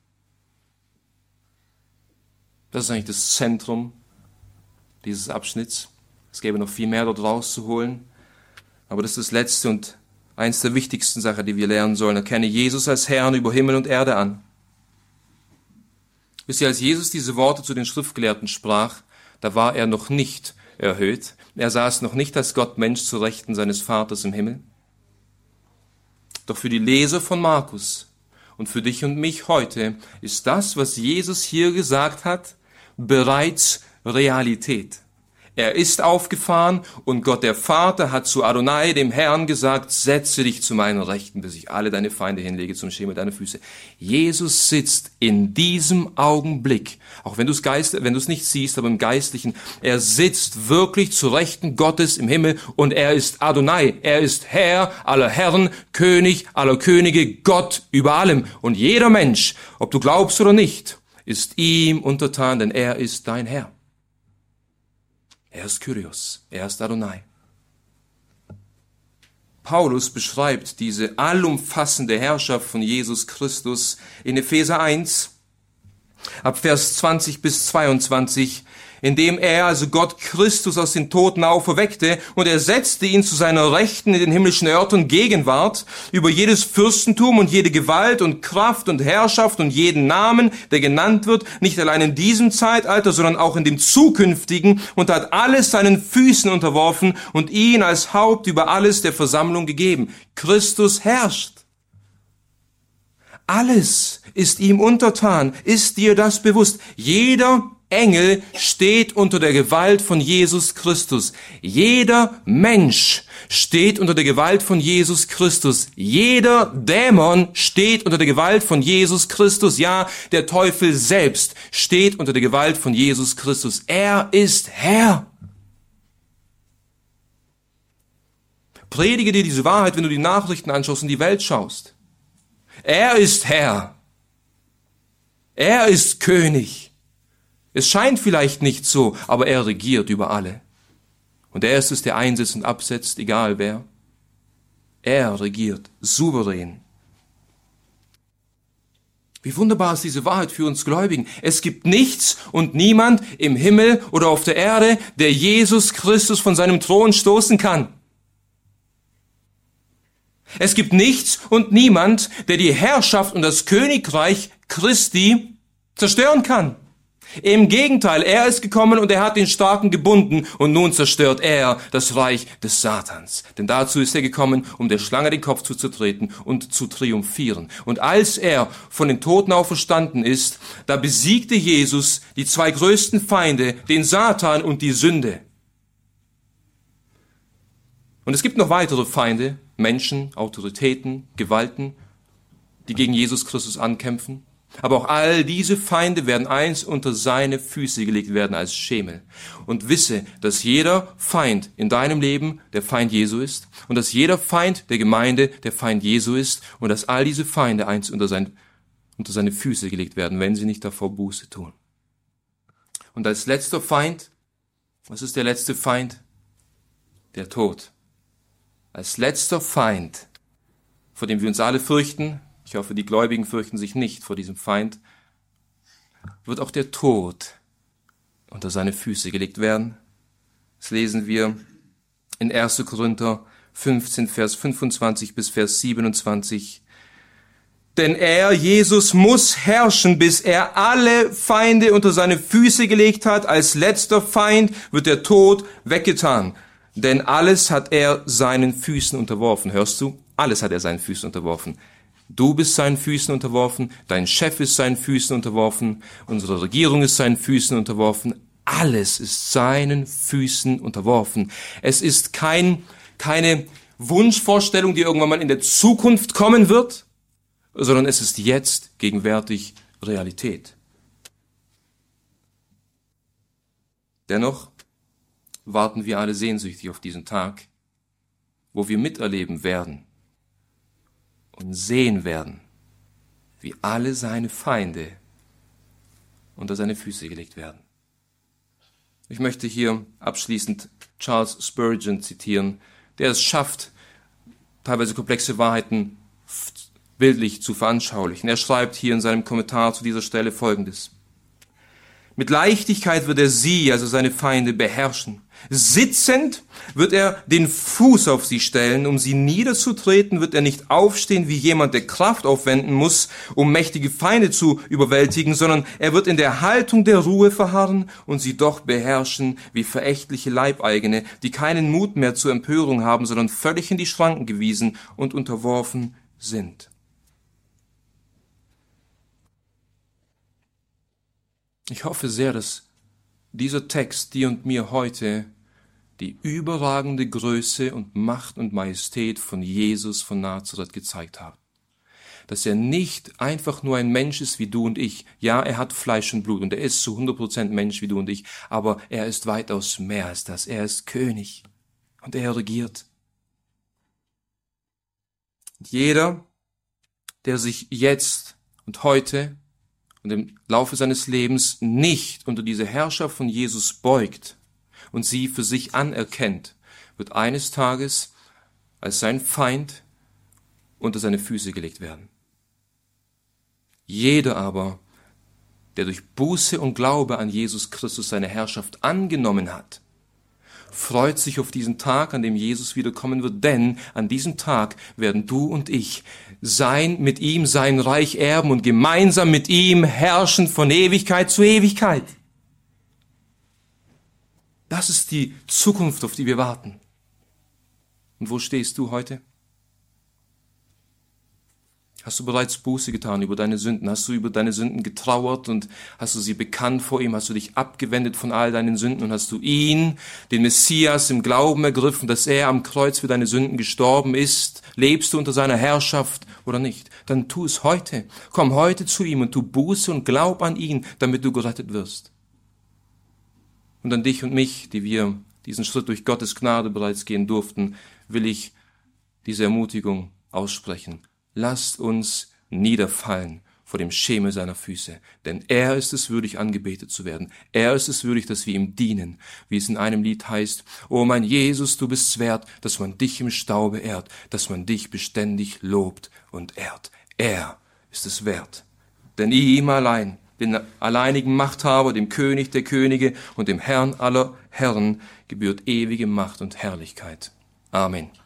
Das ist eigentlich das Zentrum dieses Abschnitts. Es gäbe noch viel mehr dort rauszuholen, aber das ist das letzte und eins der wichtigsten Sachen, die wir lernen sollen. Erkenne Jesus als Herrn über Himmel und Erde an. Wisst ihr, als Jesus diese Worte zu den Schriftgelehrten sprach, da war er noch nicht erhöht. Er saß noch nicht als Gott Mensch zu Rechten seines Vaters im Himmel. Doch für die Leser von Markus und für dich und mich heute ist das, was Jesus hier gesagt hat, bereits Realität. Er ist aufgefahren und Gott der Vater hat zu Adonai, dem Herrn, gesagt, setze dich zu meinen Rechten, bis ich alle deine Feinde hinlege zum Schemel deiner Füße. Jesus sitzt in diesem Augenblick, auch wenn du es Geist, wenn du es nicht siehst, aber im Geistlichen, er sitzt wirklich zu Rechten Gottes im Himmel und er ist Adonai, er ist Herr aller Herren, König aller Könige, Gott über allem. Und jeder Mensch, ob du glaubst oder nicht, ist ihm untertan, denn er ist dein Herr. Er ist Kyrios, er ist Adonai. Paulus beschreibt diese allumfassende Herrschaft von Jesus Christus in Epheser eins, ab Vers zwanzig bis zweiundzwanzig, indem er, also Gott Christus aus den Toten auferweckte und er setzte ihn zu seiner Rechten in den himmlischen Örtern Gegenwart über jedes Fürstentum und jede Gewalt und Kraft und Herrschaft und jeden Namen, der genannt wird, nicht allein in diesem Zeitalter, sondern auch in dem zukünftigen, und hat alles seinen Füßen unterworfen und ihn als Haupt über alles der Versammlung gegeben. Christus herrscht. Alles ist ihm untertan. Ist dir das bewusst? Jeder Engel steht unter der Gewalt von Jesus Christus. Jeder Mensch steht unter der Gewalt von Jesus Christus. Jeder Dämon steht unter der Gewalt von Jesus Christus. Ja, der Teufel selbst steht unter der Gewalt von Jesus Christus. Er ist Herr. Predige dir diese Wahrheit, wenn du die Nachrichten anschaust und die Welt schaust. Er ist Herr. Er ist König. Es scheint vielleicht nicht so, aber er regiert über alle. Und er ist es, der einsetzt und absetzt, egal wer. Er regiert souverän. Wie wunderbar ist diese Wahrheit für uns Gläubigen. Es gibt nichts und niemand im Himmel oder auf der Erde, der Jesus Christus von seinem Thron stoßen kann. Es gibt nichts und niemand, der die Herrschaft und das Königreich Christi zerstören kann. Im Gegenteil, er ist gekommen und er hat den Starken gebunden und nun zerstört er das Reich des Satans. Denn dazu ist er gekommen, um der Schlange den Kopf zu zertreten und zu triumphieren. Und als er von den Toten auferstanden ist, da besiegte Jesus die zwei größten Feinde, den Satan und die Sünde. Und es gibt noch weitere Feinde, Menschen, Autoritäten, Gewalten, die gegen Jesus Christus ankämpfen. Aber auch all diese Feinde werden eins unter seine Füße gelegt werden als Schemel. Und wisse, dass jeder Feind in deinem Leben der Feind Jesu ist und dass jeder Feind der Gemeinde der Feind Jesu ist und dass all diese Feinde eins unter, sein, unter seine Füße gelegt werden, wenn sie nicht davor Buße tun. Und als letzter Feind, was ist der letzte Feind? Der Tod. Als letzter Feind, vor dem wir uns alle fürchten, ich hoffe, die Gläubigen fürchten sich nicht vor diesem Feind, wird auch der Tod unter seine Füße gelegt werden. Das lesen wir in erster Korinther fünfzehn, Vers fünfundzwanzig bis Vers siebenundzwanzig. Denn er, Jesus, muss herrschen, bis er alle Feinde unter seine Füße gelegt hat. Als letzter Feind wird der Tod weggetan. Denn alles hat er seinen Füßen unterworfen. Hörst du? Alles hat er seinen Füßen unterworfen. Du bist seinen Füßen unterworfen, dein Chef ist seinen Füßen unterworfen, unsere Regierung ist seinen Füßen unterworfen. Alles ist seinen Füßen unterworfen. Es ist kein, keine Wunschvorstellung, die irgendwann mal in der Zukunft kommen wird, sondern es ist jetzt gegenwärtig Realität. Dennoch warten wir alle sehnsüchtig auf diesen Tag, wo wir miterleben werden und sehen werden, wie alle seine Feinde unter seine Füße gelegt werden. Ich möchte hier abschließend Charles Spurgeon zitieren, der es schafft, teilweise komplexe Wahrheiten bildlich zu veranschaulichen. Er schreibt hier in seinem Kommentar zu dieser Stelle Folgendes. Mit Leichtigkeit wird er sie, also seine Feinde, beherrschen. Sitzend wird er den Fuß auf sie stellen. Um sie niederzutreten, wird er nicht aufstehen wie jemand, der Kraft aufwenden muss, um mächtige Feinde zu überwältigen, sondern er wird in der Haltung der Ruhe verharren und sie doch beherrschen wie verächtliche Leibeigene, die keinen Mut mehr zur Empörung haben, sondern völlig in die Schranken gewiesen und unterworfen sind. Ich hoffe sehr, dass dieser Text dir und mir heute die überragende Größe und Macht und Majestät von Jesus von Nazareth gezeigt hat. Dass er nicht einfach nur ein Mensch ist wie du und ich. Ja, er hat Fleisch und Blut und er ist zu hundert Prozent Mensch wie du und ich, aber er ist weitaus mehr als das. Er ist König und er regiert. Jeder, der sich jetzt und heute und im Laufe seines Lebens nicht unter diese Herrschaft von Jesus beugt und sie für sich anerkennt, wird eines Tages als sein Feind unter seine Füße gelegt werden. Jeder aber, der durch Buße und Glaube an Jesus Christus seine Herrschaft angenommen hat, freut sich auf diesen Tag, an dem Jesus wiederkommen wird, denn an diesem Tag werden du und ich sein, mit ihm sein Reich erben und gemeinsam mit ihm herrschen von Ewigkeit zu Ewigkeit. Das ist die Zukunft, auf die wir warten. Und wo stehst du heute? Hast du bereits Buße getan über deine Sünden? Hast du über deine Sünden getrauert und hast du sie bekannt vor ihm? Hast du dich abgewendet von all deinen Sünden und hast du ihn, den Messias, im Glauben ergriffen, dass er am Kreuz für deine Sünden gestorben ist? Lebst du unter seiner Herrschaft oder nicht? Dann tu es heute. Komm heute zu ihm und tu Buße und glaub an ihn, damit du gerettet wirst. Und an dich und mich, die wir diesen Schritt durch Gottes Gnade bereits gehen durften, will ich diese Ermutigung aussprechen. Lasst uns niederfallen vor dem Schemel seiner Füße, denn er ist es würdig, angebetet zu werden. Er ist es würdig, dass wir ihm dienen, wie es in einem Lied heißt, O mein Jesus, du bist's wert, dass man dich im Staube ehrt, dass man dich beständig lobt und ehrt. Er ist es wert, denn ihm allein, den alleinigen Machthaber, dem König der Könige und dem Herrn aller Herren, gebührt ewige Macht und Herrlichkeit. Amen.